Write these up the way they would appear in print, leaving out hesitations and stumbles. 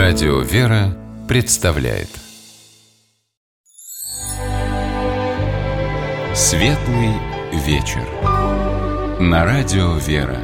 Радио «Вера» представляет Светлый вечер на Радио «Вера».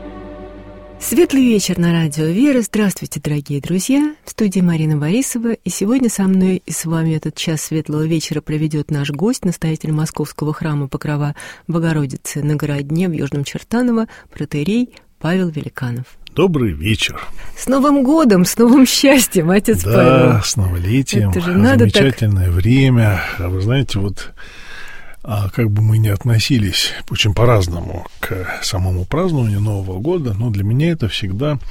Светлый вечер на Радио «Вера». Здравствуйте, дорогие друзья! В студии Марина Борисова. И сегодня со мной и с вами этот час светлого вечера проведет наш гость, настоятель Московского храма Покрова Богородицы на Городне в Южном Чертаново, протоиерей Павел Великанов. Добрый вечер. С Новым годом, с новым счастьем, отец Павел. Да, с новолетием. Это же надо замечательное так... время. А вы знаете, вот как бы мы ни относились очень по-разному к самому празднованию Нового года, но для меня это всегда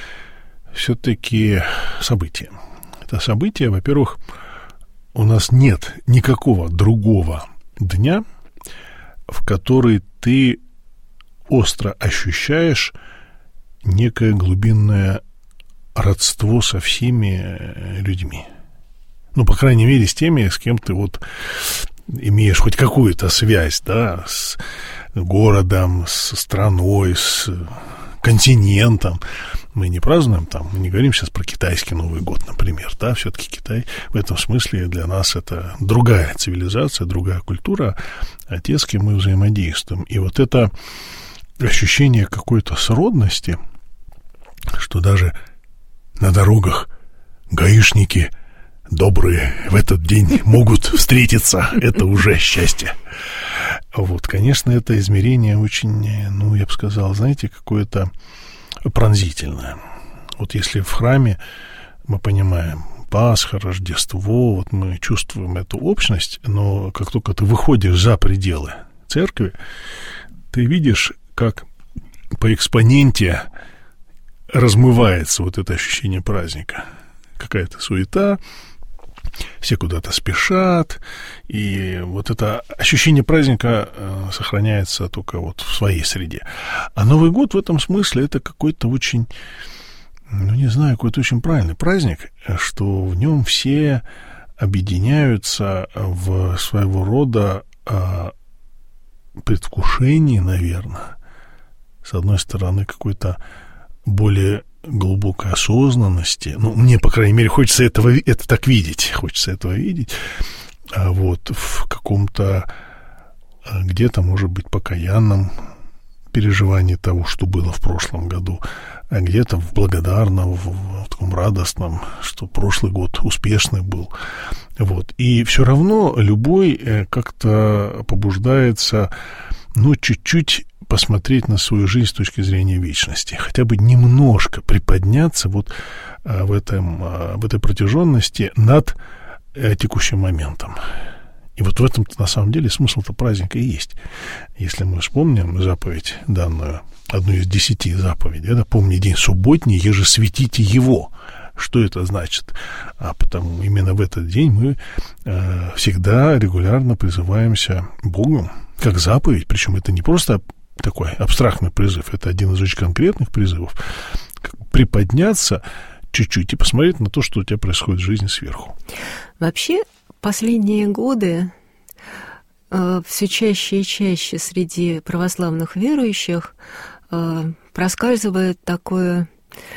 все-таки событие. Это событие, во-первых, у нас нет никакого другого дня, в который ты остро ощущаешь некое глубинное родство со всеми людьми. Ну, по крайней мере, с теми, с кем ты вот имеешь хоть какую-то связь, да, с городом, с страной, с континентом. Мы не празднуем там, мы не говорим сейчас про китайский Новый год, например, да, все-таки Китай в этом смысле для нас это другая цивилизация, другая культура, а те, с кем мы взаимодействуем. И вот это ощущение какой-то сродности, что даже на дорогах гаишники добрые в этот день могут встретиться, это уже счастье. Вот, конечно, это измерение очень, ну, я бы сказал, знаете, какое-то пронзительное. Вот если в храме мы понимаем Пасха, Рождество, вот мы чувствуем эту общность, но как только ты выходишь за пределы церкви, ты видишь, как по экспоненте размывается вот это ощущение праздника. Какая-то суета, все куда-то спешат, и вот это ощущение праздника сохраняется только вот в своей среде. А Новый год в этом смысле это какой-то очень, ну не знаю, какой-то очень правильный праздник, что в нем все объединяются в своего рода предвкушении, наверное, с одной стороны, какой-то более глубокой осознанности. Ну, мне, по крайней мере, хочется это так видеть. Хочется этого видеть. А вот в каком-то где-то, может быть, покаянном переживании того, что было в прошлом году, а где-то в благодарном, в таком радостном, что прошлый год успешный был. Вот. И все равно любой как-то побуждается, ну, чуть-чуть посмотреть на свою жизнь с точки зрения вечности, хотя бы немножко приподняться вот в этой протяженности над текущим моментом. И вот в этом на самом деле смысл-то праздника и есть. Если мы вспомним заповедь данную, одну из 10 заповедей, это «Помни день субботний, еже светите его». Что это значит? А потому именно в этот день мы всегда регулярно призываемся Богу, как заповедь, причем это не просто такой абстрактный призыв, это один из очень конкретных призывов, приподняться чуть-чуть и посмотреть на то, что у тебя происходит в жизни сверху. Вообще, последние годы все чаще и чаще среди православных верующих проскальзывает такое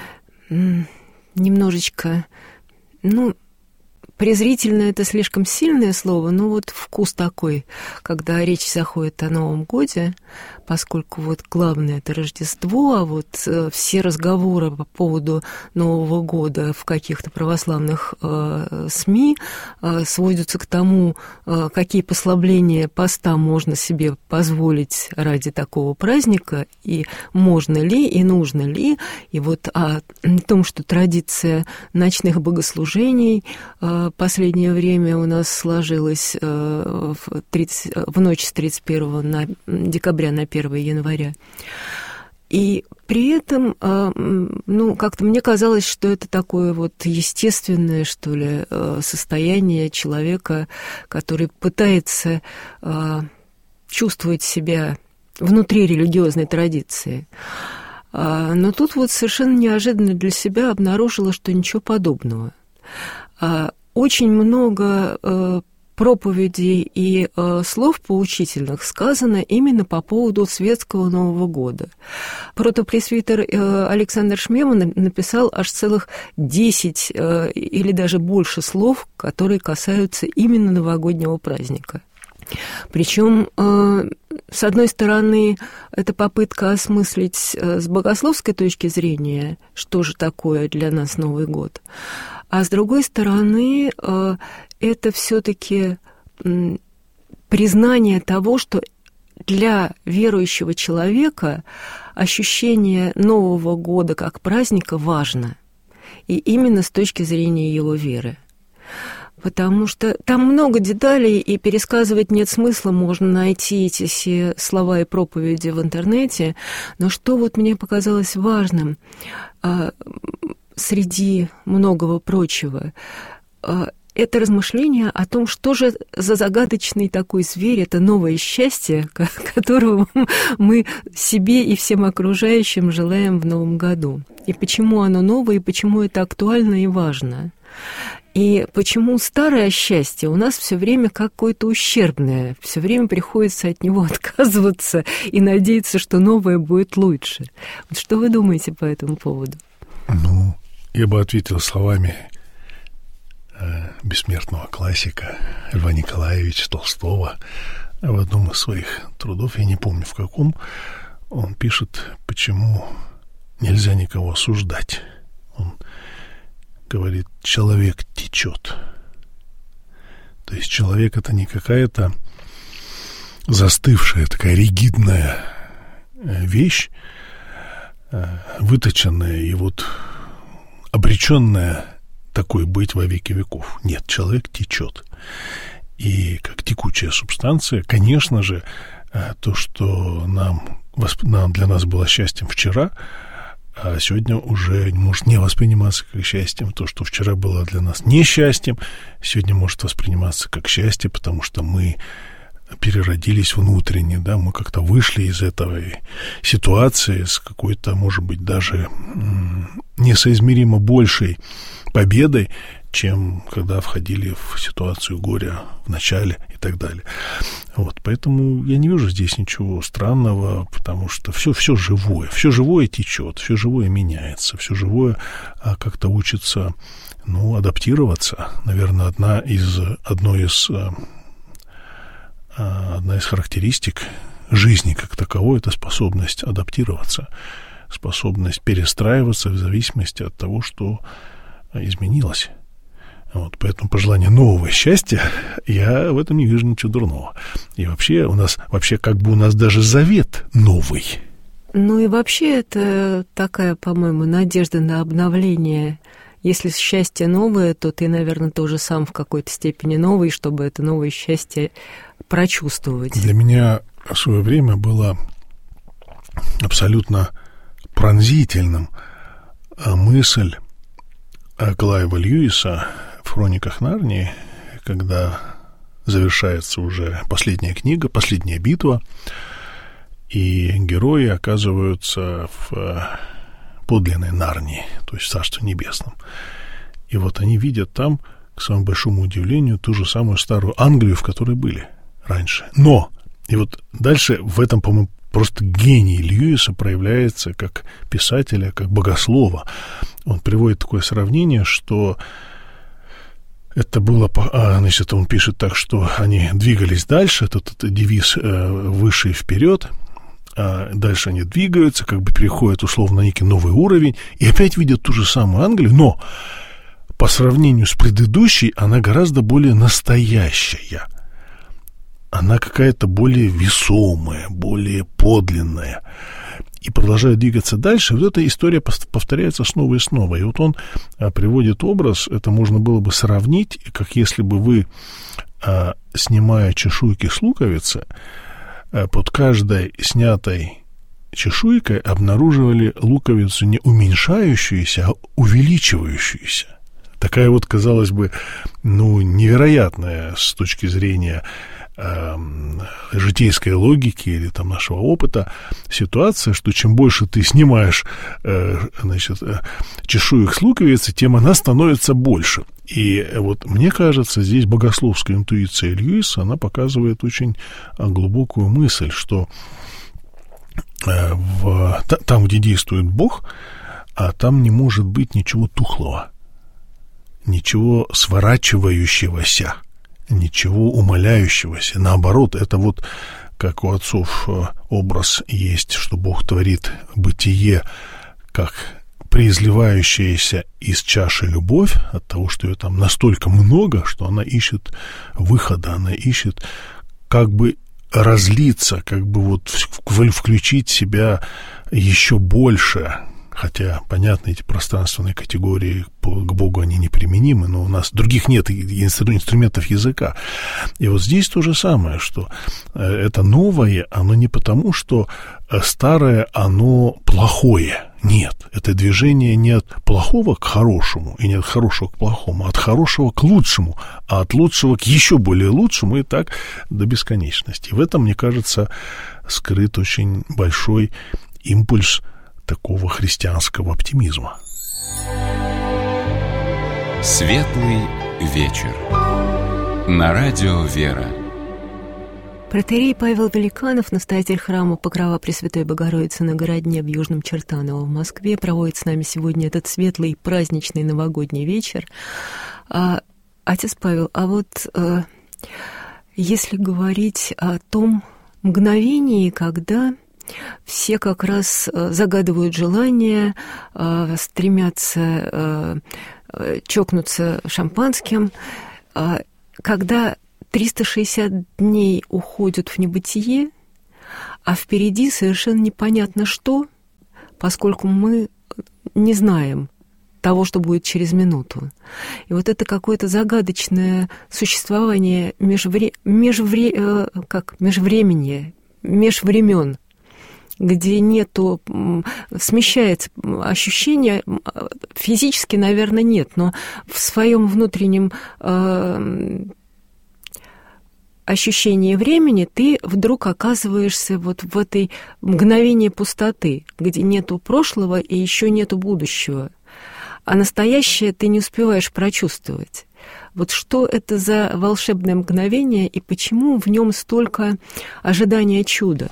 немножечко, ну, презрительно это слишком сильное слово, но вот вкус такой, когда речь заходит о Новом годе, поскольку вот главное это Рождество, а вот все разговоры по поводу Нового года в каких-то православных СМИ сводятся к тому, какие послабления поста можно себе позволить ради такого праздника, и можно ли, и нужно ли, и вот о том, что традиция ночных богослужений последнее время у нас сложилась в ночь с 31 декабря на 1 января. И при этом, ну, как-то мне казалось, что это такое вот естественное, что ли, состояние человека, который пытается чувствовать себя внутри религиозной традиции. Но тут вот совершенно неожиданно для себя обнаружила, что ничего подобного. Очень много проповедей и слов поучительных сказано именно по поводу светского Нового года. Протопресвитер Александр Шмеман написал аж целых 10 или даже больше слов, которые касаются именно новогоднего праздника. Причем, с одной стороны, это попытка осмыслить с богословской точки зрения, что же такое для нас Новый год, а с другой стороны, это все-таки признание того, что для верующего человека ощущение Нового года как праздника важно, и именно с точки зрения его веры. Потому что там много деталей, и пересказывать нет смысла, можно найти эти все слова и проповеди в интернете. Но что вот мне показалось важным среди многого прочего, это размышление о том, что же за загадочный такой зверь, это новое счастье, которого мы себе и всем окружающим желаем в Новом году. И почему оно новое, и почему это актуально и важно. И почему старое счастье у нас все время какое-то ущербное, все время приходится от него отказываться и надеяться, что новое будет лучше. Вот что вы думаете по этому поводу? Ну, я бы ответил словами бессмертного классика Льва Николаевича Толстого в одном из своих трудов, я не помню в каком, он пишет, почему нельзя никого осуждать. Он говорит, человек течет. То есть человек — это не какая-то застывшая, такая ригидная вещь, выточенная и вот обреченная такой быть во веки веков. Нет, человек течет. И как текучая субстанция, конечно же, то, что для нас было счастьем вчера, а сегодня уже может не восприниматься как счастьем. То, что вчера было для нас несчастьем, сегодня может восприниматься как счастье, потому что мы переродились внутренне, да, мы как-то вышли из этой ситуации с какой-то, может быть, даже несоизмеримо большей победой, чем когда входили в ситуацию горя в начале и так далее. Вот, поэтому я не вижу здесь ничего странного, потому что все живое течет, все живое меняется, все живое как-то учится, адаптироваться. Наверное, одна из характеристик жизни как таковой — это способность адаптироваться, способность перестраиваться в зависимости от того, что изменилось. Вот, поэтому пожелание нового счастья, я в этом не вижу ничего дурного. И вообще у нас даже завет новый. Ну и вообще это такая, по-моему, надежда на обновление. Если счастье новое, то ты, наверное, тоже сам в какой-то степени новый, чтобы это новое счастье прочувствовать. Для меня в свое время было абсолютно пронзительным мысль Клайва Льюиса в «Хрониках Нарнии», когда завершается уже последняя книга, последняя битва, и герои оказываются в подлинной Нарнии, то есть в Царстве Небесном. И вот они видят там, к своему большому удивлению, ту же самую старую Англию, в которой были раньше. Но, и вот дальше в этом, по-моему, просто гений Льюиса проявляется как писателя, как богослова. Он приводит такое сравнение, что это было... он пишет так, что они двигались дальше, этот девиз «выше и вперед», а дальше они двигаются, как бы переходят условно на некий новый уровень, и опять видят ту же самую Англию, но по сравнению с предыдущей она гораздо более настоящая. Она какая-то более весомая, более подлинная. И продолжает двигаться дальше. Вот эта история повторяется снова и снова. И вот он приводит образ, это можно было бы сравнить, как если бы вы, снимая чешуйки с луковицы, под каждой снятой чешуйкой обнаруживали луковицу не уменьшающуюся, а увеличивающуюся. Такая вот, казалось бы, невероятная с точки зрения житейской логики или там нашего опыта ситуация, что чем больше ты снимаешь чешуек с луковицы, тем она становится больше. И вот мне кажется, здесь богословская интуиция Льюиса, она показывает очень глубокую мысль, что там, где действует Бог, там не может быть ничего тухлого, ничего сворачивающегося, ничего умаляющегося. Наоборот, это вот как у отцов образ есть, что Бог творит бытие, как преизливающаяся из чаши любовь, от того, что ее там настолько много, что она ищет выхода, она ищет как бы разлиться, как бы вот включить себя еще больше. Хотя, понятно, эти пространственные категории к Богу, они неприменимы, но у нас других нет инструментов языка. И вот здесь то же самое, что это новое, оно не потому, что старое, оно плохое. Нет, это движение не от плохого к хорошему, и не от хорошего к плохому, а от хорошего к лучшему, а от лучшего к еще более лучшему, и так до бесконечности. В этом, мне кажется, скрыт очень большой импульс такого христианского оптимизма. Светлый вечер. На радио «Вера». Протоиерей Павел Великанов, настоятель храма Покрова Пресвятой Богородицы на Городне в Южном Чертаново в Москве, проводит с нами сегодня этот светлый праздничный новогодний вечер. Отец Павел, а вот если говорить о том мгновении, когда все как раз загадывают желание, стремятся чокнуться шампанским, когда 360 дней уходят в небытие, а впереди совершенно непонятно что, поскольку мы не знаем того, что будет через минуту. И вот это какое-то загадочное существование межвремен, где нету, смещается ощущение, физически, наверное, нет, но в своем внутреннем ощущении времени ты вдруг оказываешься вот в этой мгновении пустоты, где нету прошлого и еще нету будущего, а настоящее ты не успеваешь прочувствовать. Вот что это за волшебное мгновение и почему в нем столько ожидания чуда?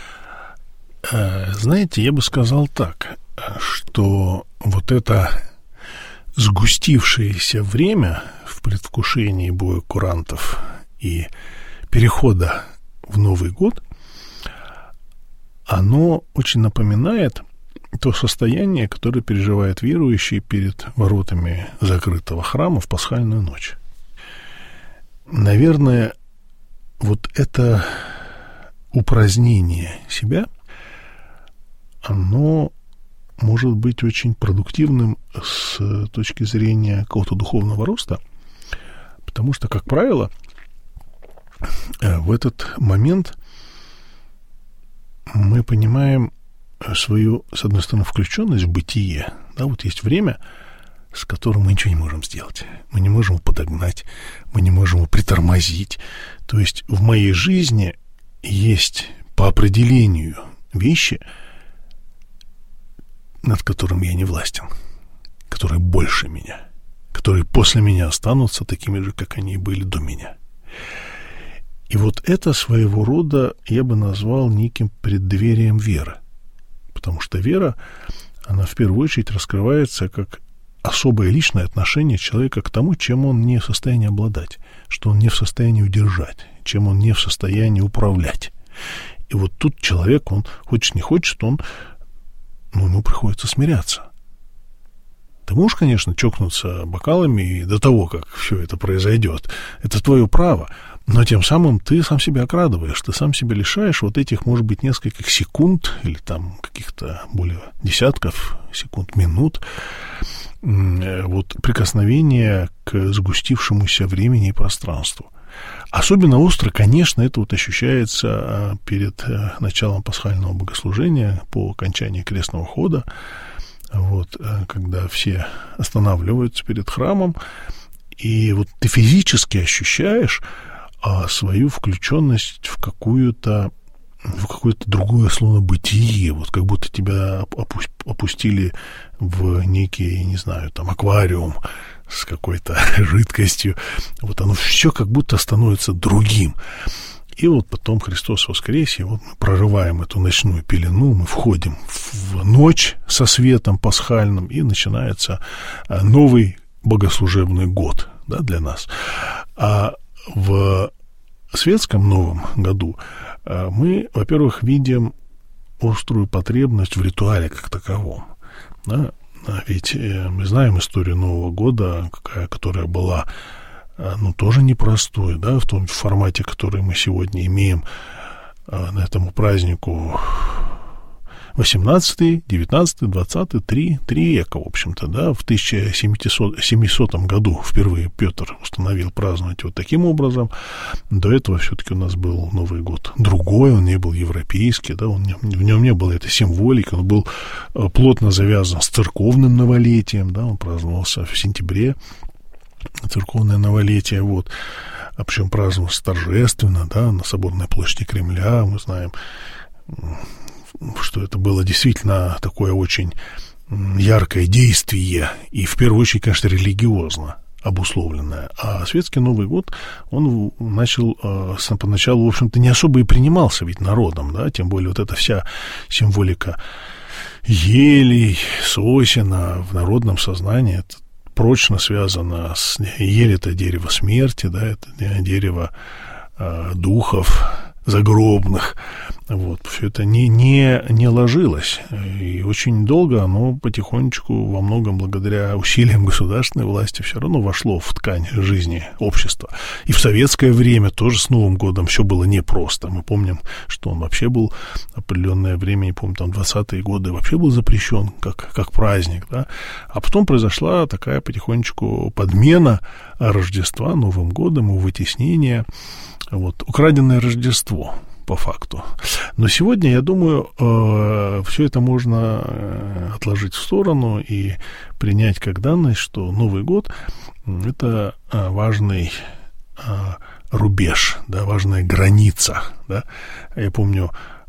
Знаете, я бы сказал так, что вот это сгустившееся время в предвкушении боя курантов и перехода в Новый год, оно очень напоминает то состояние, которое переживает верующий перед воротами закрытого храма в пасхальную ночь. Наверное, вот это упразднение себя, оно может быть очень продуктивным с точки зрения какого-то духовного роста, потому что, как правило, в этот момент мы понимаем свою, с одной стороны, включенность в бытие. Да, вот есть время, с которым мы ничего не можем сделать. Мы не можем его подогнать, мы не можем его притормозить. То есть в моей жизни есть по определению вещи, над которыми я не властен, которые больше меня, которые после меня останутся такими же, как они и были до меня. И вот это своего рода я бы назвал неким преддверием веры. Потому что вера, она в первую очередь раскрывается как особое личное отношение человека к тому, чем он не в состоянии обладать, что он не в состоянии удержать, чем он не в состоянии управлять. И вот тут человек, он хочет не хочет, ему приходится смиряться. Ты можешь, конечно, чокнуться бокалами до того, как все это произойдет. Это твое право. Но тем самым ты сам себя окрадываешь, ты сам себя лишаешь вот этих, может быть, нескольких секунд или там каких-то более десятков секунд, минут вот прикосновения к сгустившемуся времени и пространству. Особенно остро, конечно, это вот ощущается перед началом пасхального богослужения по окончании крестного хода, вот, когда все останавливаются перед храмом, и вот ты физически ощущаешь свою включенность в какое-то другое словно бытие, вот как будто тебя опустили в некий, не знаю, там, аквариум с какой-то жидкостью. Вот оно все как будто становится другим. И вот потом Христос воскресе, вот мы прорываем эту ночную пелену, мы входим в ночь со светом пасхальным, и начинается новый богослужебный год, да, для нас. А в светском Новом году мы, во-первых, видим острую потребность в ритуале как таковом. Да? Ведь мы знаем историю Нового года, которая была, тоже непростой, да, в том формате, который мы сегодня имеем на этому празднику. 18, 19, 20, 3 века, в общем-то, да, в 1700 году впервые Петр установил праздновать вот таким образом. До этого все-таки у нас был Новый год другой, он не был европейский, да, в нем не было этой символики, он был плотно завязан с церковным новолетием, да, он праздновался в сентябре, церковное новолетие, вот, а причем праздновался торжественно, да, на Соборной площади Кремля, мы знаем, что это было действительно такое очень яркое действие, и в первую очередь, конечно, религиозно обусловленное. А светский Новый год, он начал поначалу, в общем-то, не особо и принимался ведь народом, да, тем более вот эта вся символика елей, сосен в народном сознании, это прочно связано с... Ель — это дерево смерти, да, это дерево духов загробных. Вот, все это не ложилось. И очень долго оно потихонечку, во многом благодаря усилиям государственной власти, все равно вошло в ткань жизни общества. И в советское время тоже с Новым годом все было непросто. Мы помним, что он вообще был определенное время, не помню, там 20-е годы, вообще был запрещен как праздник. Да? А потом произошла такая потихонечку подмена Рождества Новым годом и вытеснение. Вот, украденное Рождество, по факту. Но сегодня, я думаю, все это можно отложить в сторону и принять как данность, что Новый год – это важный рубеж, да, важная граница. Да. Я помню,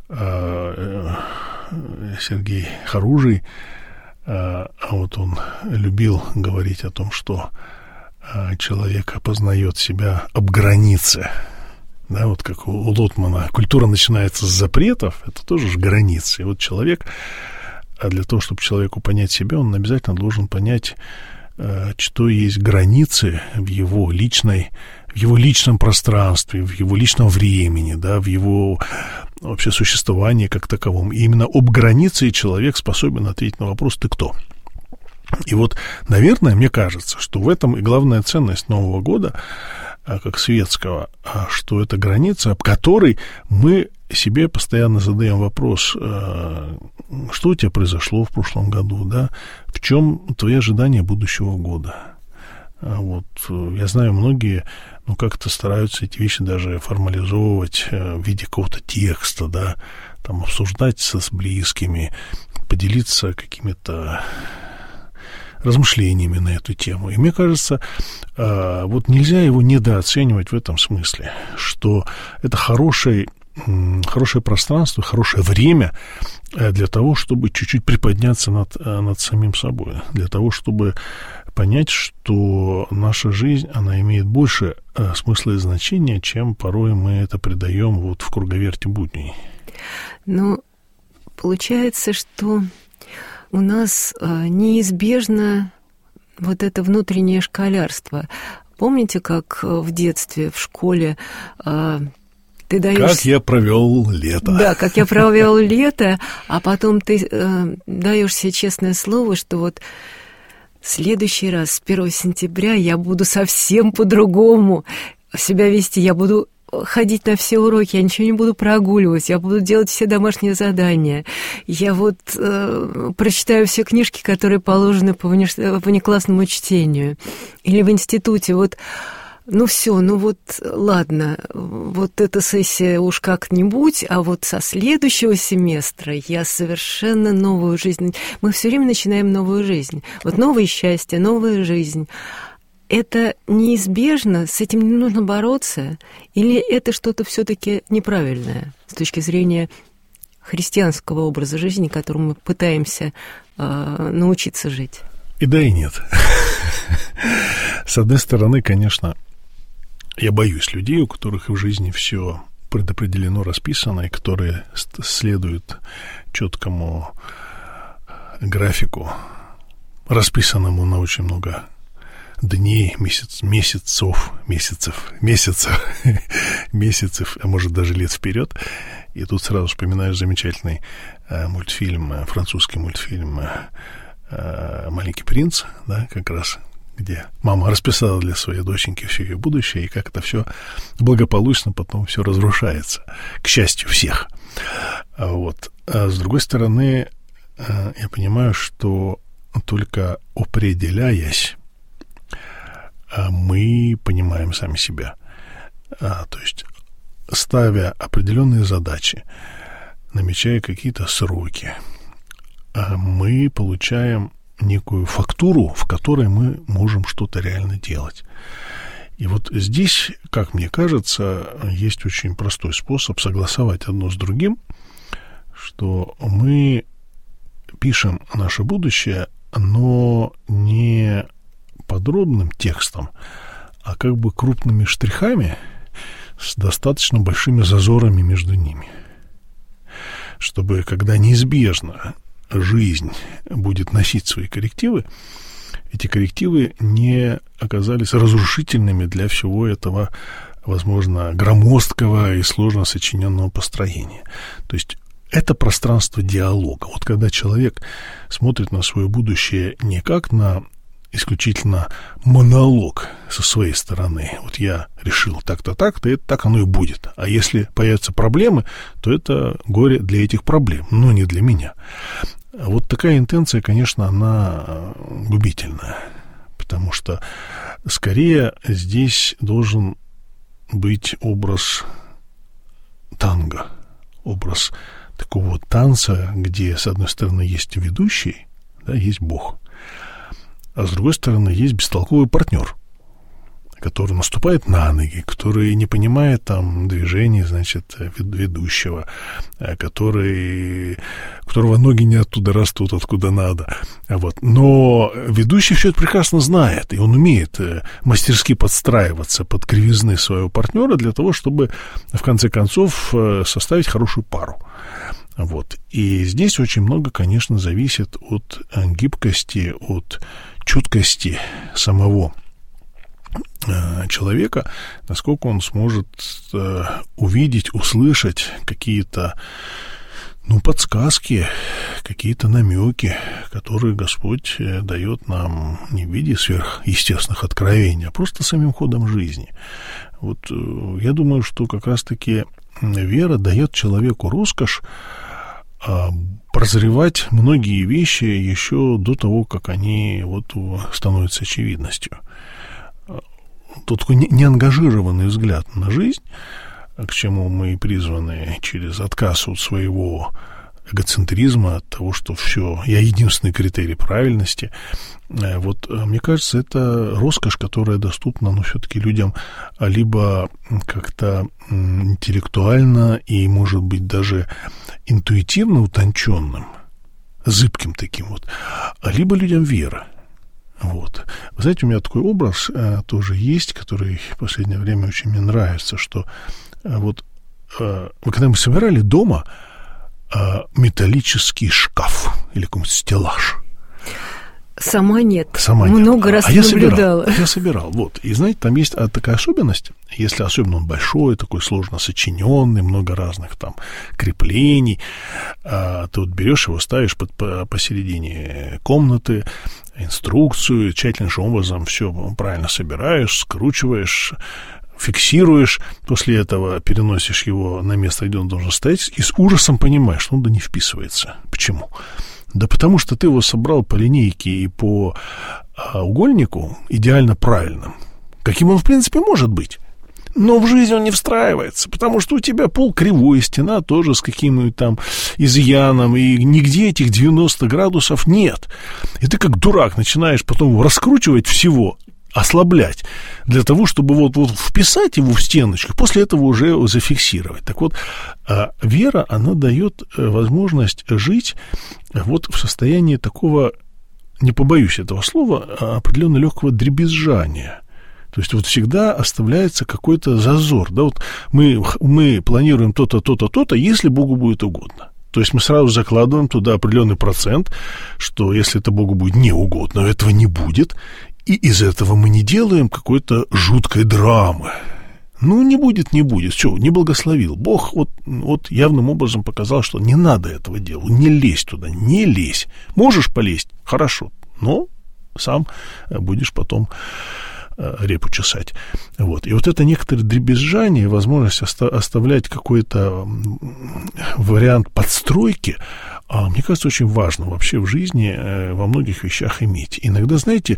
Сергей Харужий, вот он любил говорить о том, что человек опознает себя об границе. Да, вот как у Лотмана, культура начинается с запретов, это тоже же границы. И вот человек, а для того, чтобы человеку понять себя, он обязательно должен понять, что есть границы в его личном пространстве, в его личном времени, да, в его вообще существовании как таковом. И именно об границе человек способен ответить на вопрос «ты кто?». И вот, наверное, мне кажется, что в этом и главная ценность Нового года, как светского, что это граница, об которой мы себе постоянно задаем вопрос, что у тебя произошло в прошлом году, да, в чем твои ожидания будущего года. Вот, я знаю, многие, как-то стараются эти вещи даже формализовывать в виде какого-то текста, да, там, обсуждать с близкими, поделиться какими-то размышлениями на эту тему. И мне кажется, вот нельзя его недооценивать в этом смысле, что это хорошее пространство, хорошее время для того, чтобы чуть-чуть приподняться над самим собой, для того, чтобы понять, что наша жизнь, она имеет больше смысла и значения, чем порой мы это придаем вот в круговерте будней. Получается, что у нас неизбежно вот это внутреннее школярство. Помните, как в детстве, в школе ты даешь... Как я провел лето. Да, как я провел лето, а потом ты даешь себе честное слово, что вот в следующий раз, с 1 сентября, я буду совсем по-другому себя вести, я буду ходить на все уроки, я ничего не буду прогуливать, я буду делать все домашние задания, я вот прочитаю все книжки, которые положены по внеклассному чтению, или в институте, вот, ладно, вот эта сессия уж как-нибудь, а вот со следующего семестра я совершенно новую жизнь, мы все время начинаем новую жизнь, вот новое счастье, новая жизнь. Это неизбежно, с этим не нужно бороться, или это что-то все-таки неправильное с точки зрения христианского образа жизни, которым мы пытаемся научиться жить? И да, и нет. С одной стороны, конечно, я боюсь людей, у которых в жизни все предопределено, расписано, и которые следуют четкому графику, расписанному на очень много дней, месяцев, а может даже лет вперед. И тут сразу вспоминаешь замечательный мультфильм, французский мультфильм «Маленький принц», да, как раз, где мама расписала для своей доченьки все ее будущее, и как это все благополучно потом все разрушается, к счастью всех. Вот. А с другой стороны, я понимаю, что только определяясь, мы понимаем сами себя. То есть, ставя определенные задачи, намечая какие-то сроки, мы получаем некую фактуру, в которой мы можем что-то реально делать. И вот здесь, как мне кажется, есть очень простой способ согласовать одно с другим, что мы пишем наше будущее, но не подробным текстом, а как бы крупными штрихами с достаточно большими зазорами между ними. Чтобы, когда неизбежно жизнь будет носить свои коррективы, эти коррективы не оказались разрушительными для всего этого, возможно, громоздкого и сложно сочиненного построения. То есть это пространство диалога. Вот когда человек смотрит на свое будущее не как на исключительно монолог со своей стороны. Вот я решил так-то, так-то, и так оно и будет. А если появятся проблемы, то это горе для этих проблем, но не для меня. Вот такая интенция, конечно, она губительная, потому что скорее здесь должен быть образ танго, образ такого танца, где, с одной стороны, есть ведущий, да, есть Бог, а с другой стороны, есть бестолковый партнер, который наступает на ноги, который не понимает там движений, значит, ведущего, у которого ноги не оттуда растут, откуда надо. Вот. Но ведущий все это прекрасно знает, и он умеет мастерски подстраиваться под кривизны своего партнера для того, чтобы, в конце концов, составить хорошую пару. Вот. И здесь очень много, конечно, зависит от гибкости, от чуткости самого человека, насколько он сможет увидеть, услышать какие-то, подсказки, какие-то намеки, которые Господь дает нам не в виде сверхъестественных откровений, а просто самим ходом жизни. Вот я думаю, что как раз-таки вера дает человеку роскошь прозревать многие вещи еще до того, как они становятся очевидностью. Тот такой неангажированный взгляд на жизнь, к чему мы призваны через отказ от своего эгоцентризма, от того, что все, я единственный критерий правильности. Вот, мне кажется, это роскошь, которая доступна, все-таки людям либо как-то интеллектуально и, может быть, даже интуитивно утонченным, зыбким таким либо людям вера. Вот. Вы знаете, у меня такой образ тоже есть, который в последнее время очень мне нравится, что когда мы собирали дома металлический шкаф или какой-нибудь стеллаж. Сама нет. Много раз наблюдала. Я собирал. Вот. И знаете, там есть такая особенность, если особенно он большой, такой сложно сочиненный, много разных там креплений, ты берешь его, ставишь посередине комнаты, инструкцию, тщательнейшим образом все правильно собираешь, скручиваешь, фиксируешь, после этого переносишь его на место, где он должен стоять, и с ужасом понимаешь, что он не вписывается. Почему? Да потому что ты его собрал по линейке и по угольнику идеально правильным, каким он, в принципе, может быть. Но в жизнь он не встраивается, потому что у тебя пол кривой, стена тоже с каким-нибудь там изъяном, и нигде этих 90 градусов нет. И ты как дурак начинаешь потом раскручивать всего, ослаблять, для того, чтобы вписать его в стеночку, после этого уже зафиксировать. Так вот, вера, она дает возможность жить в состоянии такого не побоюсь этого слова, определенно легкого дребезжания. То есть вот всегда оставляется какой-то зазор. Да? Вот мы планируем то-то, то-то, то-то, если Богу будет угодно. То есть мы сразу закладываем туда определенный процент, что если это Богу будет не угодно, этого не будет, и из этого мы не делаем какой-то жуткой драмы. Ну, не будет. Все, не благословил. Бог вот явным образом показал, что не надо этого делать, не лезь туда, не лезь. Можешь полезть? Хорошо, но сам будешь потом репу чесать. Вот. И вот это некоторое дребезжание, возможность оставлять какой-то вариант подстройки, мне кажется, очень важно вообще в жизни во многих вещах иметь. Иногда, знаете,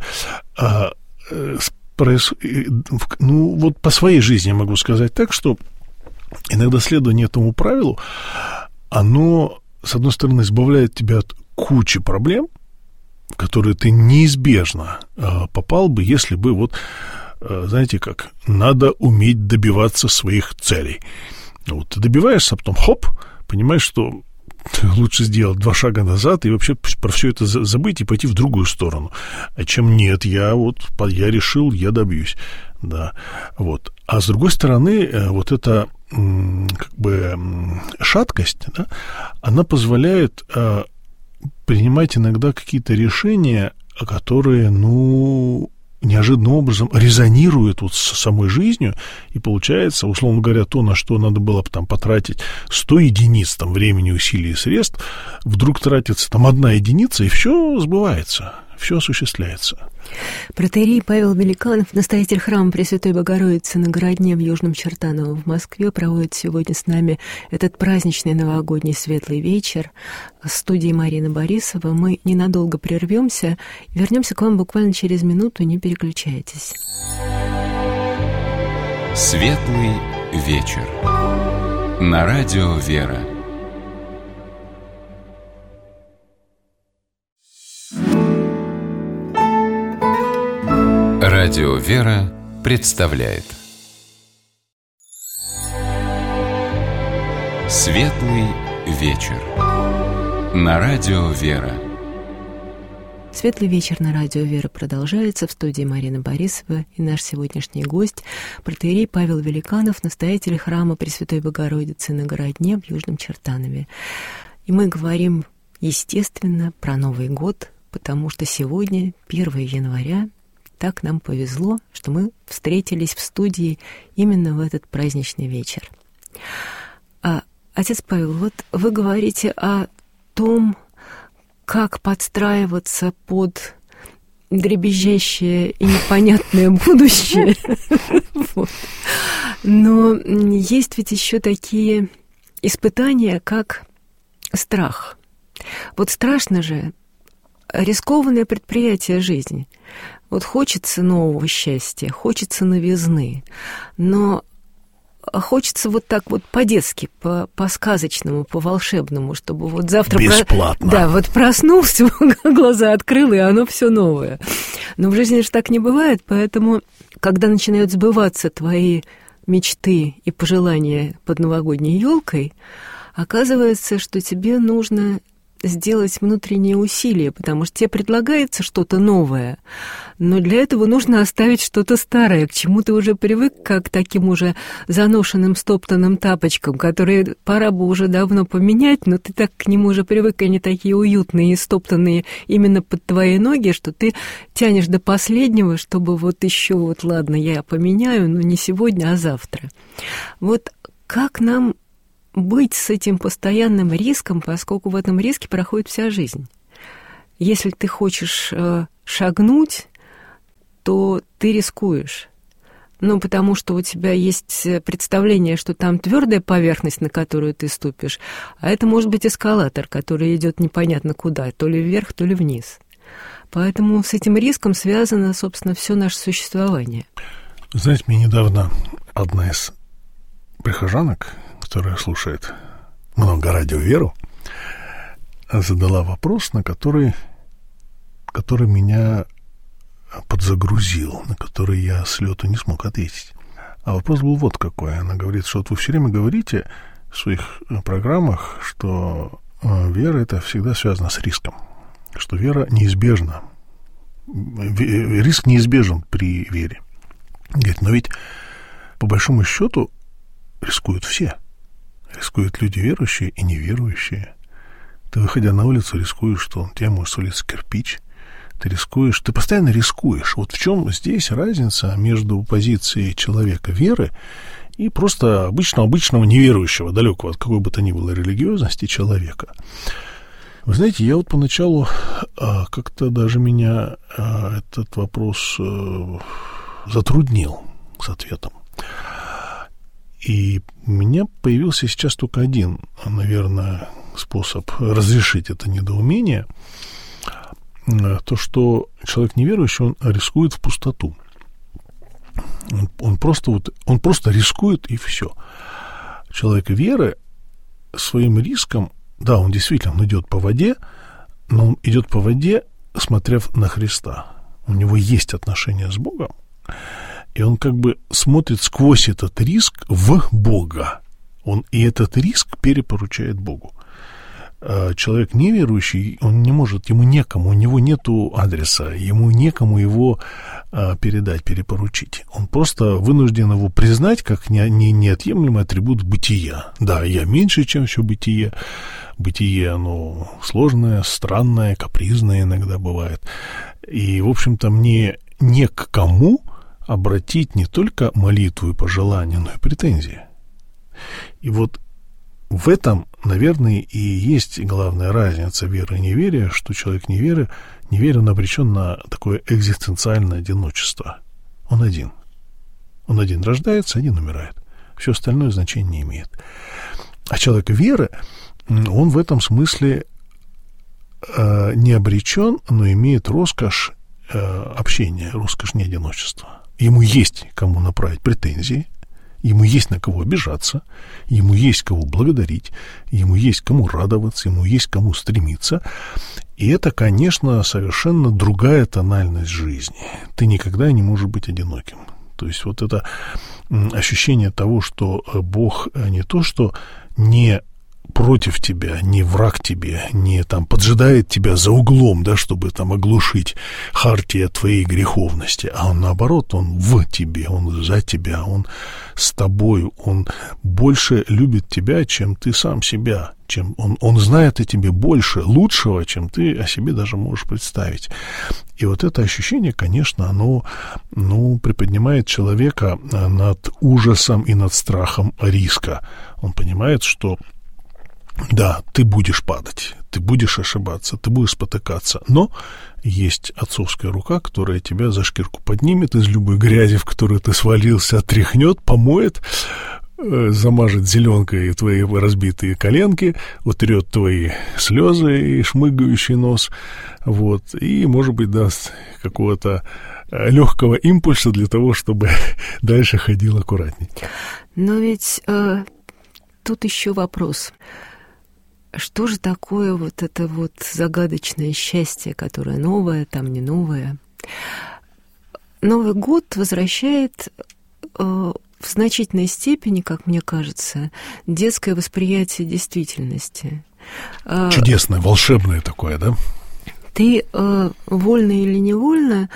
вот по своей жизни я могу сказать так, что иногда следование этому правилу, оно, с одной стороны, избавляет тебя от кучи проблем, в которые ты неизбежно попал бы, если бы, вот, знаете как, надо уметь добиваться своих целей. Вот ты добиваешься, а потом хоп, понимаешь, что лучше сделать 2 шага назад и вообще про все это забыть и пойти в другую сторону. Чем нет, я решил, я добьюсь. Да. Вот. А с другой стороны, вот эта как бы шаткость, да, она позволяет принимать иногда какие-то решения, которые, неожиданным образом резонирует вот с самой жизнью, и получается, условно говоря, то, на что надо было бы там потратить 100 единиц там, времени, усилий и средств, вдруг тратится там 1 единица, и все сбывается, все осуществляется. Протоиерей Павел Великанов, настоятель храма Пресвятой Богородицы на Городне в Южном Чертаново в Москве, проводит сегодня с нами этот праздничный новогодний светлый вечер. В студии Марина Борисова. Мы ненадолго прервемся и вернемся к вам буквально через минуту. Не переключайтесь. Светлый вечер. На радио «Вера». Радио «Вера» представляет Светлый вечер. На радио «Вера». Светлый вечер на радио «Вера» продолжается. В студии Марина Борисова и наш сегодняшний гость протоиерей Павел Великанов, настоятель храма Пресвятой Богородицы на Городне в Южном Чертанове. И мы говорим, естественно, про Новый год, потому что сегодня, 1 января, так нам повезло, что мы встретились в студии именно в этот праздничный вечер. Отец Павел, вот вы говорите о том, как подстраиваться под дребезжащее и непонятное будущее. Но есть ведь еще такие испытания, как страх. Вот страшно же, рискованное предприятие жизни. Вот хочется нового счастья, хочется новизны, но хочется вот так вот по-детски, по-сказочному, по-волшебному, чтобы вот завтра... Бесплатно. Да, вот проснулся, глаза открыл, и оно все новое. Но в жизни же так не бывает, поэтому, когда начинают сбываться твои мечты и пожелания под новогодней елкой, оказывается, что тебе нужно сделать внутренние усилия, потому что тебе предлагается что-то новое, но для этого нужно оставить что-то старое, к чему ты уже привык, как к таким уже заношенным стоптанным тапочкам, которые пора бы уже давно поменять, но ты так к ним уже привык, они такие уютные и стоптанные именно под твои ноги, что ты тянешь до последнего, чтобы вот еще вот, ладно, я поменяю, но не сегодня, а завтра. Вот как нам быть с этим постоянным риском, поскольку в этом риске проходит вся жизнь. Если ты хочешь шагнуть, то ты рискуешь. Ну, потому что у тебя есть представление, что там твердая поверхность, на которую ты ступишь, а это может быть эскалатор, который идет непонятно куда, то ли вверх, то ли вниз. Поэтому с этим риском связано, собственно, все наше существование. Знаете, мне недавно одна из прихожанок, которая слушает много радио «Веру», задала вопрос, на который меня подзагрузил, на который я с лету не смог ответить. А вопрос был вот какой. Она говорит, что вот вы все время говорите в своих программах, что вера — это всегда связано с риском. что вера неизбежна. Риск неизбежен при вере. Говорит, но ведь по большому счету рискуют все. Рискуют люди верующие и неверующие. Ты, выходя на улицу, рискуешь, что тебе может свалиться кирпич. Ты рискуешь, ты постоянно рискуешь. Вот в чем здесь разница между позицией человека веры и просто обычного неверующего, далекого от какой бы то ни было религиозности человека. Вы знаете, я вот поначалу как-то даже меня этот вопрос затруднил с ответом. И у меня появился сейчас только один, наверное, способ разрешить это недоумение. То, что человек неверующий, он рискует в пустоту. Он просто рискует, и все. Человек веры своим риском, да, он действительно идет по воде, но он идет по воде, смотря на Христа. У него есть отношения с Богом, и он как бы смотрит сквозь этот риск в Бога. И этот риск перепоручает Богу. Человек неверующий, он не может, ему некому, у него нету адреса, ему некому его передать, перепоручить. Он просто вынужден его признать как неотъемлемый атрибут бытия. Да, я меньше, чем все бытие. Бытие, оно сложное, странное, капризное иногда бывает. И, в общем-то, мне не к кому обратить не только молитву и пожелания, но и претензии. И вот в этом, наверное, и есть главная разница веры и неверия, что человек неверия, он обречен на такое экзистенциальное одиночество. Он один. Он один рождается, один умирает. Все остальное значения не имеет. А человек веры, он в этом смысле не обречен, но имеет роскошь общения, роскошь не одиночества. Ему есть кому направить претензии, ему есть на кого обижаться, ему есть кого благодарить, ему есть кому радоваться, ему есть кому стремиться. И это, конечно, совершенно другая тональность жизни. Ты никогда не можешь быть одиноким. То есть вот это ощущение того, что Бог не то, что не против тебя, не враг тебе, не там поджидает тебя за углом, да, чтобы там оглушить хартия твоей греховности, а он наоборот, он в тебе, он за тебя, он с тобой, он больше любит тебя, чем ты сам себя, чем он знает о тебе больше, лучшего, чем ты о себе даже можешь представить. И вот это ощущение, конечно, оно приподнимает человека над ужасом и над страхом риска. Он понимает, что да, ты будешь падать, ты будешь ошибаться, ты будешь спотыкаться, но есть отцовская рука, которая тебя за шкирку поднимет из любой грязи, в которую ты свалился, отряхнет, помоет, замажет зеленкой твои разбитые коленки, утрет твои слезы и шмыгающий нос, вот, и, может быть, даст какого-то легкого импульса для того, чтобы дальше ходил аккуратней. Но ведь тут еще вопрос. Что же такое вот это вот загадочное счастье, которое новое, там не новое? Новый год возвращает в значительной степени, как мне кажется, детское восприятие действительности. Чудесное, волшебное такое, да? Ты вольно или невольно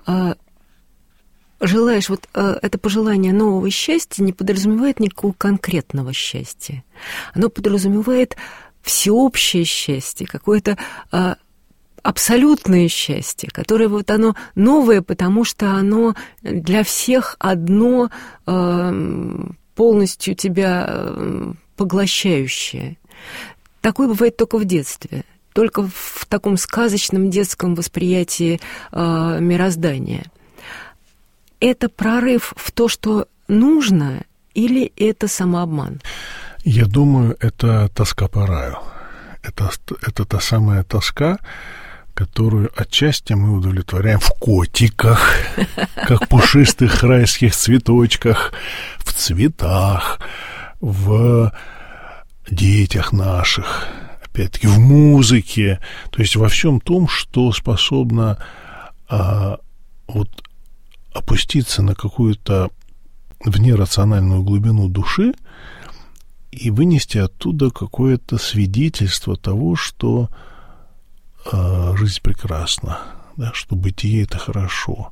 желаешь, вот это пожелание нового счастья не подразумевает никакого конкретного счастья. Оно подразумевает всеобщее счастье, какое-то абсолютное счастье, которое вот оно новое, потому что оно для всех одно, полностью тебя поглощающее. Такое бывает только в детстве, только в таком сказочном детском восприятии мироздания. Это прорыв в то, что нужно, или это самообман? Я думаю, это тоска по раю. Это та самая тоска, которую отчасти мы удовлетворяем в котиках, как пушистых райских цветочках, в цветах, в детях наших, опять-таки в музыке, то есть во всем том, что способно вот опуститься на какую-то внерациональную глубину души и вынести оттуда какое-то свидетельство того, что жизнь прекрасна, да, что бытие — это хорошо,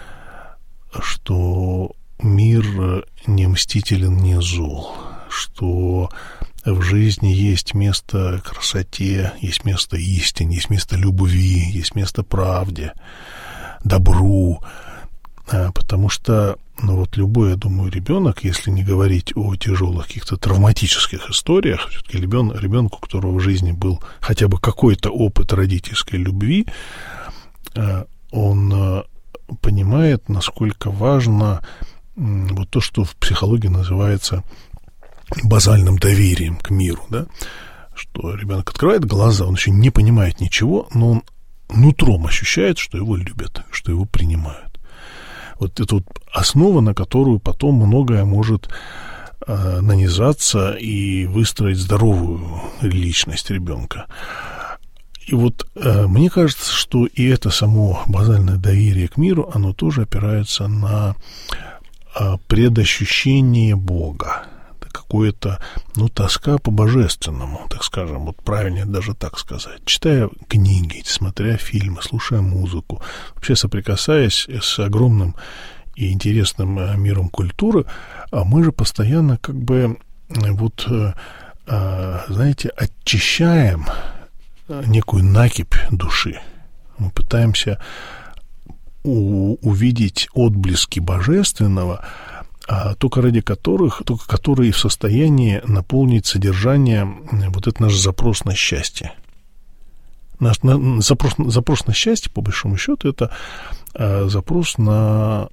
что мир не мстителен, не зол, что в жизни есть место красоте, есть место истине, есть место любви, есть место правде, добру. Потому что, вот любой, я думаю, ребенок, если не говорить о тяжелых каких-то травматических историях, все-таки ребенку, у которого в жизни был хотя бы какой-то опыт родительской любви, он понимает, насколько важно вот то, что в психологии называется базальным доверием к миру, да? Что ребенок открывает глаза, он еще не понимает ничего, но он нутром ощущает, что его любят, что его принимают. Вот это вот основа, на которую потом многое может нанизаться и выстроить здоровую личность ребенка. И вот мне кажется, что и это само базальное доверие к миру, оно тоже опирается на предощущение Бога. Какое-то, тоска по божественному, так скажем, вот правильнее даже так сказать. Читая книги, смотря фильмы, слушая музыку, вообще соприкасаясь с огромным и интересным миром культуры, мы же постоянно как бы вот, знаете, очищаем некую накипь души. Мы пытаемся увидеть отблески божественного, только которые в состоянии наполнить содержание вот этот наш запрос на счастье. Запрос на счастье, по большому счету, это запрос на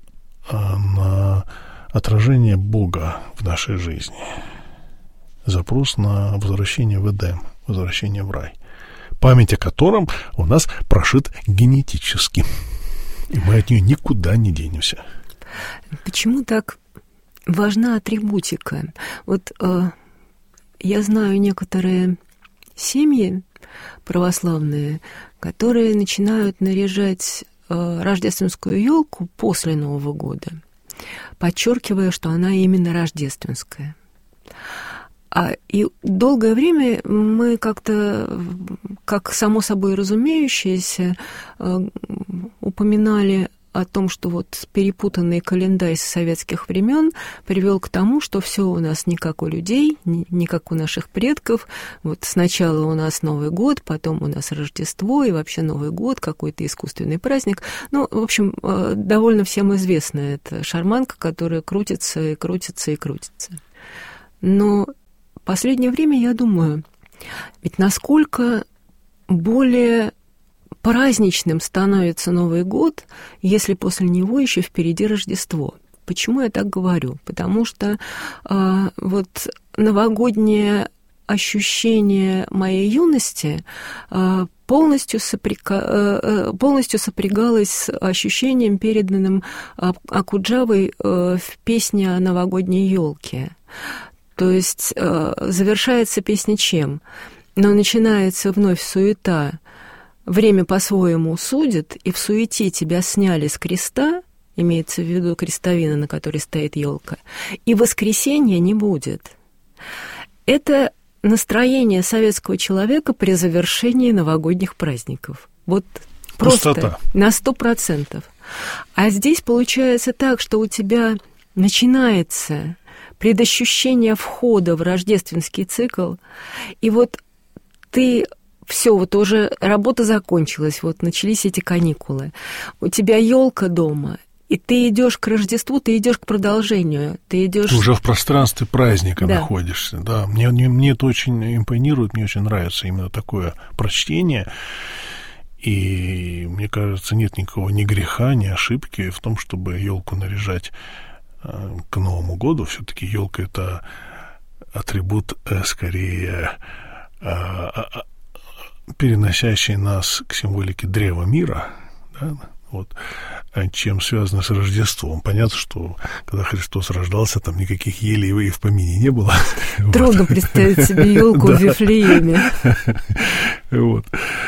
отражение Бога в нашей жизни. Запрос на возвращение в Эдем, возвращение в рай. Память о котором у нас прошит генетически. И мы от нее никуда не денемся. Почему так важна атрибутика? Вот я знаю некоторые семьи православные, которые начинают наряжать рождественскую елку после Нового года, подчеркивая, что она именно рождественская. И долгое время мы как-то, как само собой разумеющееся, упоминали о том, что вот перепутанный календарь с советских времен привел к тому, что все у нас не как у людей, не как у наших предков. Вот сначала у нас Новый год, потом у нас Рождество, и вообще Новый год, какой-то искусственный праздник. Ну, в общем, довольно всем известная эта шарманка, которая крутится и крутится и крутится. Но в последнее время я думаю, ведь насколько более праздничным становится Новый год, если после него еще впереди Рождество. Почему я так говорю? Потому что вот новогоднее ощущение моей юности полностью сопрягалось с ощущением, переданным Окуджавой в песне о новогодней елке. То есть завершается песня чем? Но начинается вновь суета. Время по-своему судит, и в суете тебя сняли с креста, имеется в виду крестовина, на которой стоит елка, и воскресенья не будет. Это настроение советского человека при завершении новогодних праздников. Вот просто пустота. На 100%. А здесь получается так, что у тебя начинается предощущение входа в рождественский цикл, и вот ты... Все, вот уже работа закончилась, вот начались эти каникулы. У тебя елка дома, и ты идешь к Рождеству, ты идешь к продолжению. Ты уже в пространстве праздника находишься. Да. Мне это очень импонирует, мне очень нравится именно такое прочтение. И мне кажется, нет никакого ни греха, ни ошибки в том, чтобы елку наряжать к Новому году. Все-таки елка — это атрибут скорее переносящий нас к символике древа мира, да, вот, чем связано с Рождеством. Понятно, что когда Христос рождался, там никаких елей и в помине не было. Трудно представить себе елку в Вифлееме. Вот.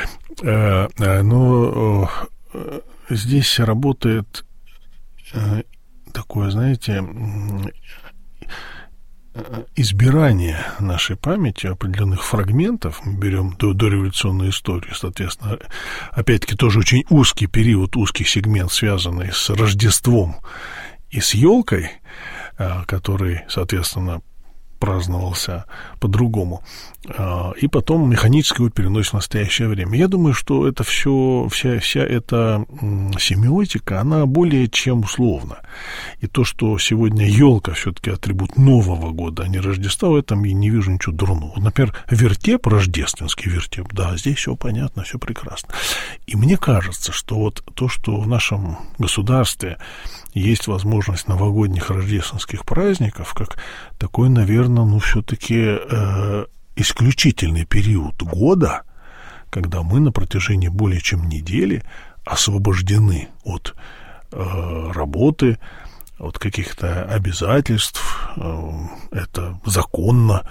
Но здесь работает такое, знаете, избирание нашей памяти определенных фрагментов, мы берем дореволюционную историю, соответственно, опять-таки тоже очень узкий период, узкий сегмент, связанный с Рождеством и с елкой, который, соответственно, праздновался по-другому, и потом механически его переносит в настоящее время. Я думаю, что это все, вся эта семиотика, она более чем условна. И то, что сегодня елка все-таки атрибут Нового года, а не Рождества, в этом я не вижу ничего дурного. Например, вертеп, рождественский вертеп, да, здесь все понятно, все прекрасно. И мне кажется, что вот то, что в нашем государстве есть возможность новогодних рождественских праздников, как такой, наверное, все-таки исключительный период года, когда мы на протяжении более чем недели освобождены от работы, от каких-то обязательств, это законно.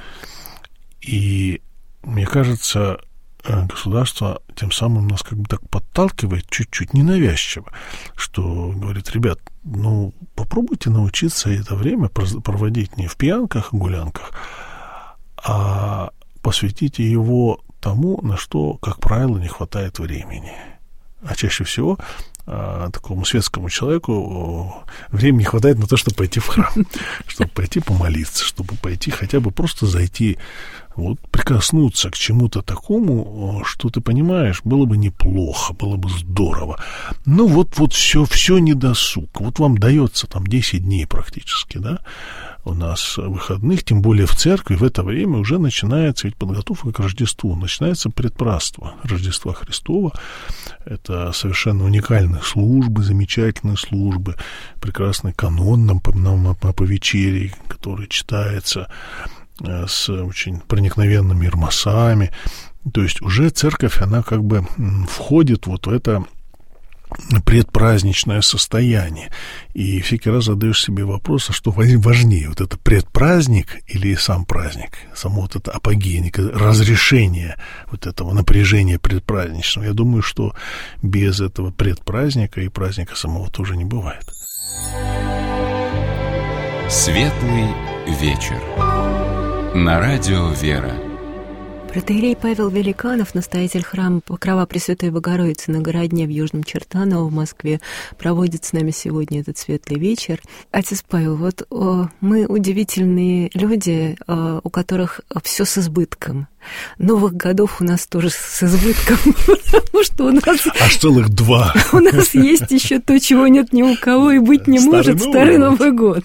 И мне кажется, государство тем самым нас как бы так подталкивает чуть-чуть ненавязчиво, что говорит: ребят, попробуйте научиться это время проводить не в пьянках, гулянках, а посвятите его тому, на что, как правило, не хватает времени. А чаще всего такому светскому человеку времени не хватает на то, чтобы пойти в храм, чтобы пойти помолиться, чтобы пойти хотя бы просто зайти, прикоснуться к чему-то такому, что ты понимаешь, было бы неплохо, было бы здорово. Все недосуг. Вот вам дается там 10 дней практически, да, у нас выходных, тем более в церкви в это время уже начинается ведь подготовка к Рождеству, начинается предпраздство Рождества Христова. Это совершенно уникальные службы, замечательные службы, прекрасный канон нам по вечере, который читается с очень проникновенными ирмасами. То есть уже церковь, она как бы входит в это предпраздничное состояние. И всякий раз задаешь себе вопрос, а что важнее, это предпраздник или сам праздник, само это апогея, разрешение этого напряжения предпраздничного. Я думаю, что без этого предпраздника и праздника самого тоже не бывает. Светлый вечер. На радио «Вера». Протоиерей Павел Великанов, настоятель храма Покрова Пресвятой Богородицы на Городне в Южном Чертаново в Москве, проводит с нами сегодня этот светлый вечер. Отец Павел, мы удивительные люди, у которых все с избытком. Новых годов у нас тоже с избытком, потому что у нас... Аж целых 2. У нас есть еще то, чего нет ни у кого и быть не может, Старый Новый год.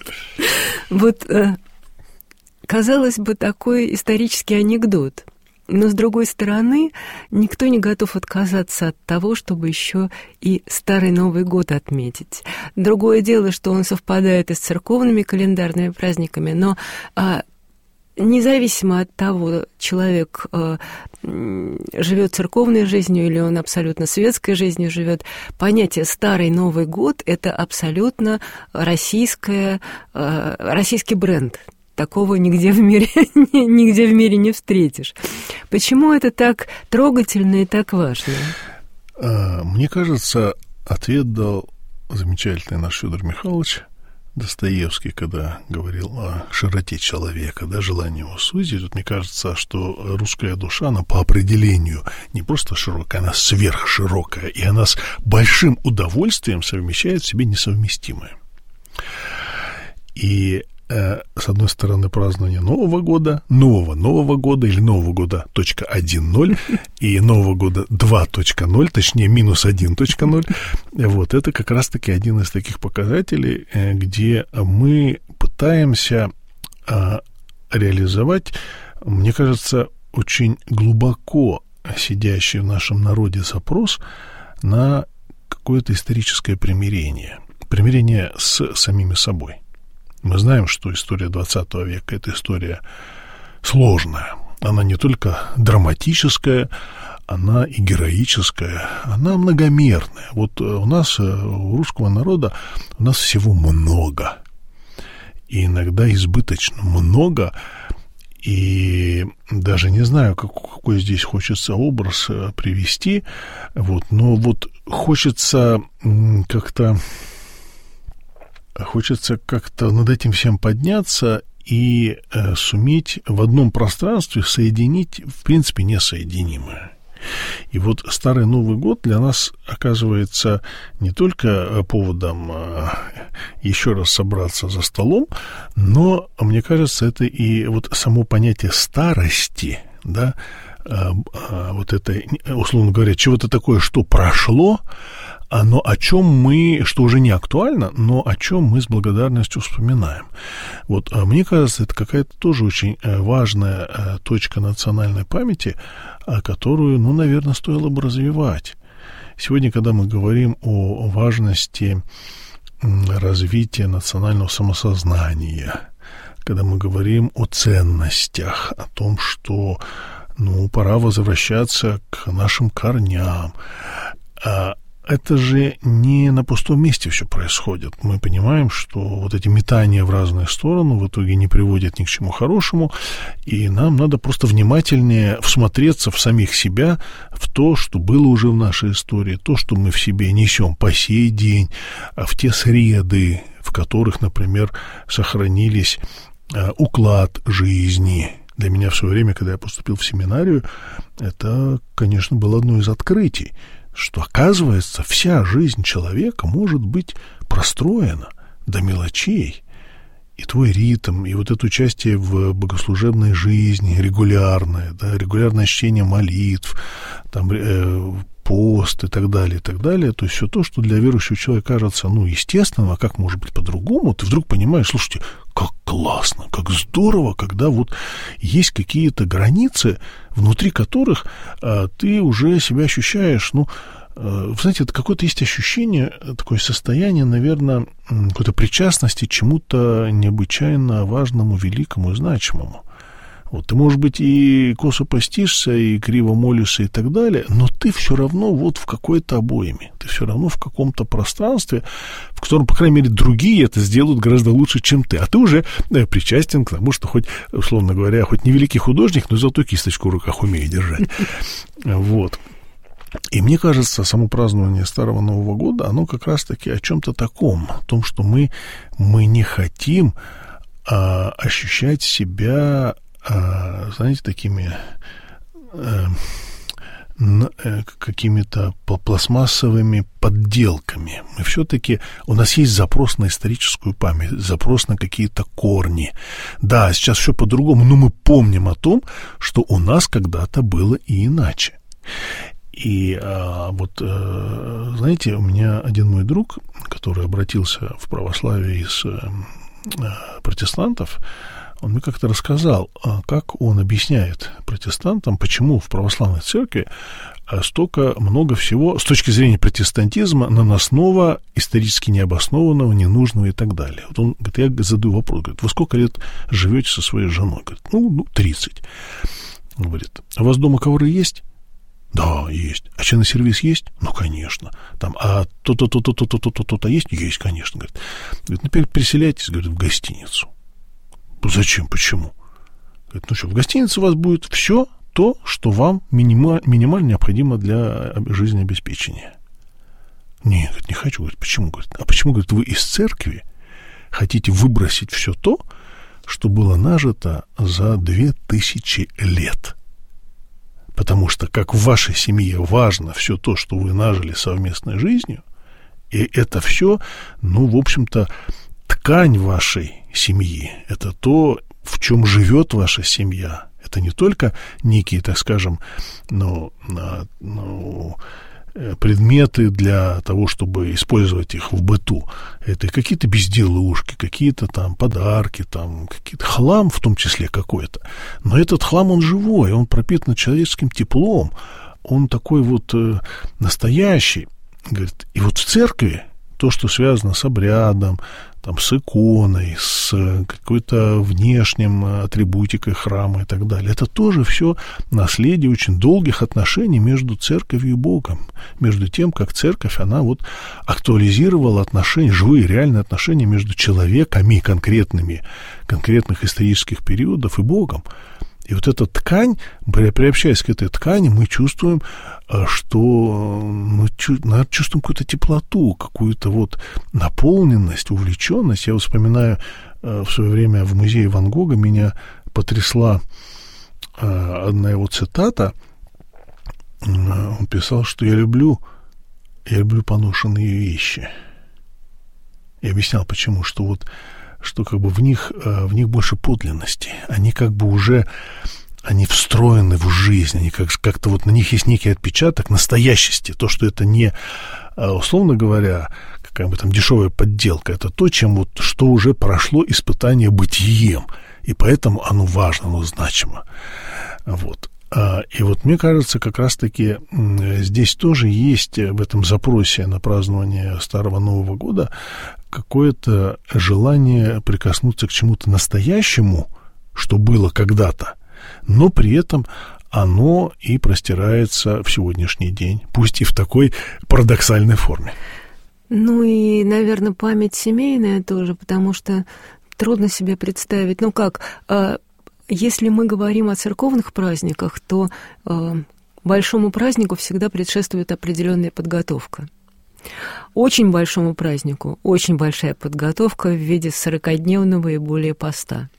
Казалось бы, такой исторический анекдот. Но, с другой стороны, никто не готов отказаться от того, чтобы еще и Старый Новый год отметить. Другое дело, что он совпадает и с церковными календарными праздниками, но независимо от того, человек живет церковной жизнью или он абсолютно светской жизнью живет, понятие «Старый Новый год» — это абсолютно российский бренд. Такого нигде в мире не встретишь. Почему это так трогательно и так важно? Мне кажется, ответ дал замечательный наш Федор Михайлович Достоевский, когда говорил о широте человека, желании его сузить. Мне кажется, что русская душа, она по определению не просто широкая, она сверхширокая, и она с большим удовольствием совмещает в себе несовместимое. И с одной стороны, празднование Нового года или Нового года .1.0 и Нового года 2.0, точнее, -1.0. Это как раз-таки один из таких показателей, где мы пытаемся реализовать, мне кажется, очень глубоко сидящий в нашем народе запрос на какое-то историческое примирение с самими собой. Мы знаем, что история XX века – это история сложная. Она не только драматическая, она и героическая, она многомерная. У нас, у русского народа, у нас всего много. И иногда избыточно много. И даже не знаю, какой здесь хочется образ привести. Но хочется как-то над этим всем подняться и суметь в одном пространстве соединить, в принципе, несоединимое. И вот Старый Новый год для нас оказывается не только поводом еще раз собраться за столом, но, мне кажется, это и вот само понятие старости, да, вот это, условно говоря, чего-то такое, что прошло, но о чем мы, что уже не актуально, но о чем мы с благодарностью вспоминаем. Вот, мне кажется, это какая-то тоже очень важная точка национальной памяти, которую, ну, наверное, стоило бы развивать. Сегодня, когда мы говорим о важности развития национального самосознания, когда мы говорим о ценностях, о том, что, ну, пора возвращаться к нашим корням, это же не на пустом месте все происходит. Мы понимаем, что вот эти метания в разные стороны в итоге не приводят ни к чему хорошему, и нам надо просто внимательнее всмотреться в самих себя, в то, что было уже в нашей истории, то, что мы в себе несем по сей день, в те среды, в которых, например, сохранились уклад жизни. Для меня в свое время, когда я поступил в семинарию, это, конечно, было одно из открытий, что, оказывается, вся жизнь человека может быть простроена до мелочей. И твой ритм, и вот это участие в богослужебной жизни, регулярное, да, регулярное чтение молитв, там, пост и так далее, то есть все то, что для верующего человека кажется, ну, естественным, а как может быть по-другому, ты вдруг понимаешь, слушайте, как классно, как здорово, когда вот есть какие-то границы, внутри которых ты уже себя ощущаешь, ну, вы знаете, это какое-то есть ощущение, такое состояние, наверное, какой-то причастности к чему-то необычайно важному, великому и значимому. Вот, ты, может быть, и косо постишься, и криво молишься, и так далее, но ты все равно вот в какой-то обойме, ты все равно в каком-то пространстве, в котором, по крайней мере, другие это сделают гораздо лучше, чем ты. А ты уже причастен к тому, что хоть, условно говоря, хоть не великий художник, но зато кисточку в руках умеет держать. Вот. И мне кажется, само празднование Старого Нового года, оно как раз-таки о чем-то таком, о том, что мы не хотим ощущать себя, знаете, такими какими-то пластмассовыми подделками. Мы все-таки, у нас есть запрос на историческую память, запрос на какие-то корни. Да, сейчас все по-другому, но мы помним о том, что у нас когда-то было и иначе. И вот, знаете, у меня один мой друг, который обратился в православие из протестантов, он мне как-то рассказал, как он объясняет протестантам, почему в православной церкви столько много всего с точки зрения протестантизма наносного, исторически необоснованного, ненужного и так далее. Вот он говорит, я задаю вопрос, говорит, вы сколько лет живете со своей женой? Говорит, ну 30. Говорит, а у вас дома ковры есть? Да, есть. А чайный-сервиз есть? Ну, конечно. Там, а то-то есть? Есть, конечно. Говорит, ну, теперь переселяйтесь, говорит, в гостиницу. Зачем? Почему? Говорит, ну что, в гостинице у вас будет все то, что вам минимально необходимо для жизнеобеспечения. Нет, говорит, не хочу. Говорит, почему? Говорит, а почему, говорит, вы из церкви хотите выбросить все то, что было нажито за 2000 лет? Потому что, как в вашей семье важно все то, что вы нажили совместной жизнью, и это все, ну, в общем-то, ткань вашей семьи, это то, в чем живет ваша семья. Это не только некие, так скажем, предметы для того, чтобы использовать их в быту. Это какие-то безделушки, какие-то там подарки, там какие-то хлам в том числе какой-то. Но этот хлам, он живой, он пропитан человеческим теплом, он такой вот настоящий. Говорит, и вот в церкви то, что связано с обрядом, там, с иконой, с какой-то внешним атрибутикой храма и так далее, это тоже все наследие очень долгих отношений между церковью и Богом, между тем, как церковь, она вот актуализировала отношения, живые, реальные отношения между человеками конкретных исторических периодов и Богом. И вот эта ткань, приобщаясь к этой ткани, мы чувствуем, что мы чувствуем какую-то теплоту, какую-то вот наполненность, увлеченность. Я вот вспоминаю, в свое время в музее Ван Гога меня потрясла одна его цитата. Он писал, что я люблю поношенные вещи. И объяснял, почему, что как бы в них больше подлинности. Они как бы уже, они встроены в жизнь, они как-то вот на них есть некий отпечаток настоящести. То, что это не, условно говоря, какая-то там дешевая подделка, это то, что уже прошло испытание бытием, и поэтому оно важно, оно значимо. Вот. И вот мне кажется, как раз-таки здесь тоже есть в этом запросе на празднование Старого Нового года какое-то желание прикоснуться к чему-то настоящему, что было когда-то, но при этом оно и простирается в сегодняшний день, пусть и в такой парадоксальной форме. Ну и, наверное, память семейная тоже, потому что трудно себе представить, если мы говорим о церковных праздниках, то большому празднику всегда предшествует определенная подготовка. Очень большому празднику очень большая подготовка в виде 40-дневного и более поста.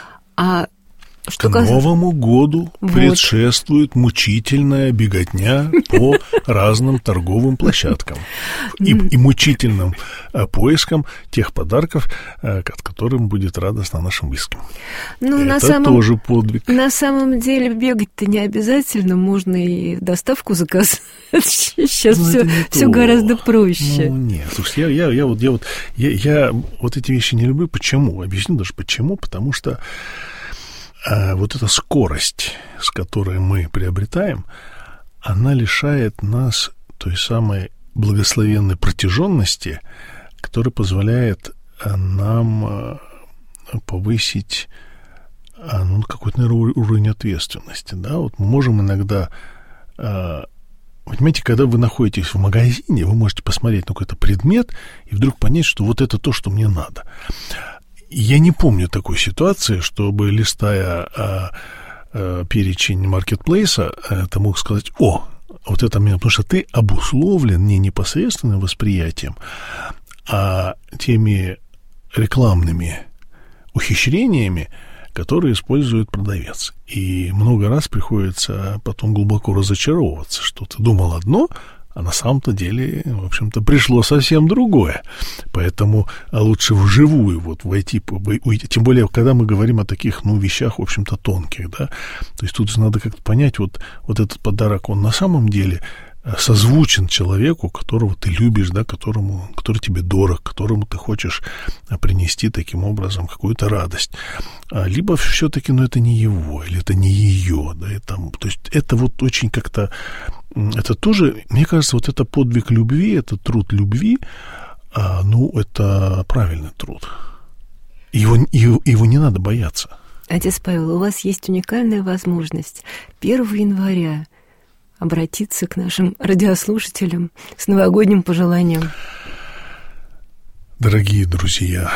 К Новому году предшествует мучительная беготня по разным торговым площадкам и мучительным поискам тех подарков, от которых будет радостно нашим близким. Это тоже подвиг. На самом деле бегать-то не обязательно, можно и доставку заказать. Сейчас все гораздо проще. Нет, слушайте, я вот эти вещи не люблю. Почему? Объясню даже почему. Потому что вот эта скорость, с которой мы приобретаем, она лишает нас той самой благословенной протяженности, которая позволяет нам повысить какой-то, наверное, уровень ответственности. Да? Вот мы можем иногда... Понимаете, когда вы находитесь в магазине, вы можете посмотреть на какой-то предмет и вдруг понять, что вот это то, что мне надо. Я не помню такой ситуации, чтобы, листая перечень маркетплейса, ты мог сказать: вот это мне, потому что ты обусловлен не непосредственным восприятием, а теми рекламными ухищрениями, которые использует продавец. И много раз приходится потом глубоко разочаровываться, что ты думал одно, а на самом-то деле, в общем-то, пришло совсем другое. Поэтому лучше вживую войти, тем более, когда мы говорим о таких, вещах, в общем-то, тонких, да. То есть тут надо как-то понять, вот этот подарок, он на самом деле созвучен человеку, которого ты любишь, да, который тебе дорог, которому ты хочешь принести таким образом какую-то радость. Либо все-таки, это не его, или это не ее, да, то есть это вот очень как-то, это тоже, мне кажется, вот это подвиг любви, это труд любви, это правильный труд. Его не надо бояться. Отец Павел, у вас есть уникальная возможность 1 января обратиться к нашим радиослушателям с новогодним пожеланием. Дорогие друзья,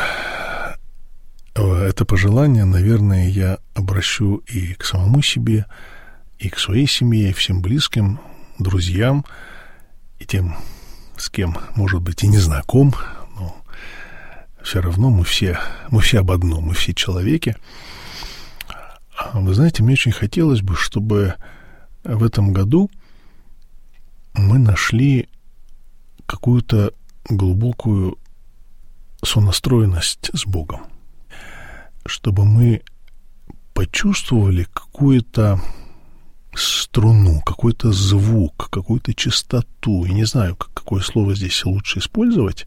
это пожелание, наверное, я обращу и к самому себе, и к своей семье, и всем близким, друзьям, и тем, с кем, может быть, и не знаком, но все равно мы все об одном, мы все человеки. Вы знаете, мне очень хотелось бы, чтобы в этом году мы нашли какую-то глубокую сонастроенность с Богом, чтобы мы почувствовали какую-то струну, какой-то звук, какую-то частоту, я не знаю, какое слово здесь лучше использовать,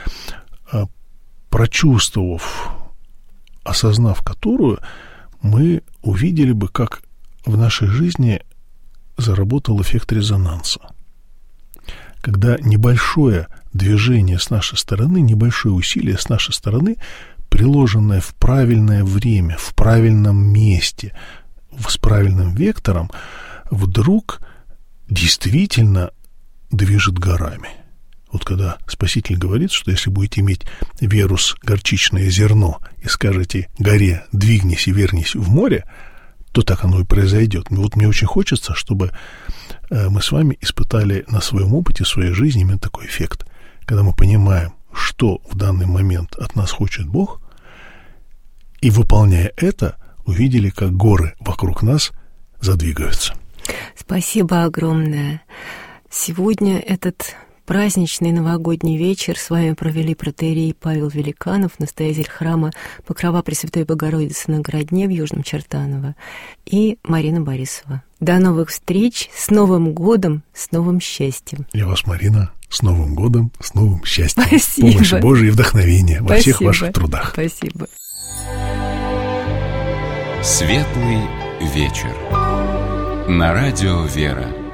прочувствовав, осознав которую, мы увидели бы, как в нашей жизни заработал эффект резонанса. Когда небольшое движение с нашей стороны, небольшое усилие с нашей стороны, приложенное в правильное время, в правильном месте, с правильным вектором, вдруг действительно движет горами. Вот когда Спаситель говорит, что если будете иметь веру с горчичное зерно и скажете горе «двигнись и вернись в море», то так оно и произойдет. Вот мне очень хочется, чтобы мы с вами испытали на своем опыте, в своей жизни именно такой эффект, когда мы понимаем, что в данный момент от нас хочет Бог, и, выполняя это, увидели, как горы вокруг нас задвигаются. Спасибо огромное. Сегодня этот праздничный новогодний вечер с вами провели протоиерей Павел Великанов, настоятель храма Покрова Пресвятой Богородицы на Гродне в Южном Чертаново, и Марина Борисова. До новых встреч, с Новым годом, с новым счастьем. Я вас, Марина, с Новым годом, с новым счастьем. Спасибо. Помощи Божией и вдохновения во всех ваших трудах. Спасибо. Светлый вечер. На радио «Вера».